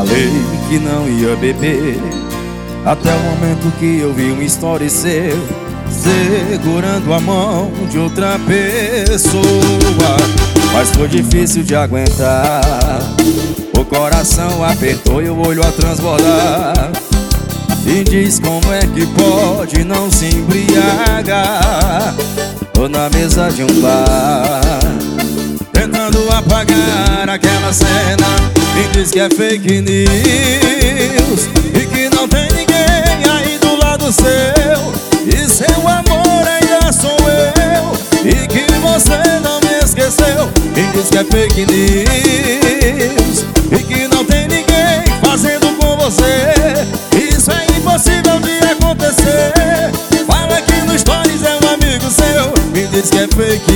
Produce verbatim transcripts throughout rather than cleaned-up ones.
falei que não ia beber, até o momento que eu vi um story seu segurando a mão de outra pessoa. Mas foi difícil de aguentar, o coração apertou e o olho a transbordar. E diz como é que pode não se embriagar. Tô na mesa de um bar, tentando apagar aquela cena. E diz que é fake news e que não tem ninguém aí do lado seu. E seu amor ainda sou eu, e que você não me esqueceu. E diz que é fake news e que não tem ninguém fazendo com você. Isso é impossível de acontecer. Fala que no stories é um amigo seu. Me diz que é fake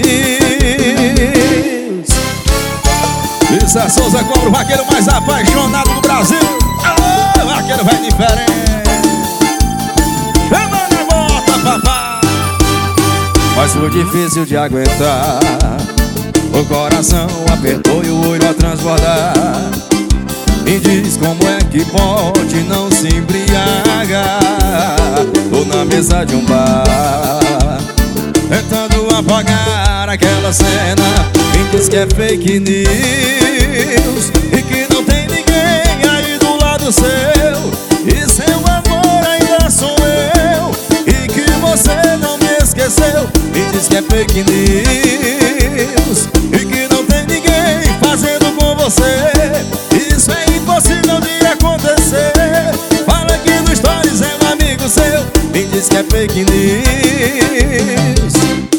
news. Isa Souza cobra o vaqueiro mais apaixonado do Brasil. Alô, vaqueiro vai diferente. Chama na bota, papai. Mas foi difícil de aguentar, o coração apertou e o olho a transbordar. E diz como é que pode não se embriagar. Tô na mesa de um bar, tentando apagar aquela cena. E diz que é fake news e que não tem ninguém aí do lado seu. E seu amor ainda sou eu, e que você não me esqueceu. E diz que é fake news e que não tem ninguém fazendo com você. Isso é impossível de acontecer. Fala que no stories é um amigo seu. Me diz que é fake news.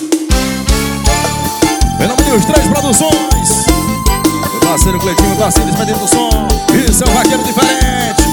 Em nome de Os Três Produções, meu parceiro Cleitinho, meu parceiro despedindo do som. Isso é um vaqueiro diferente.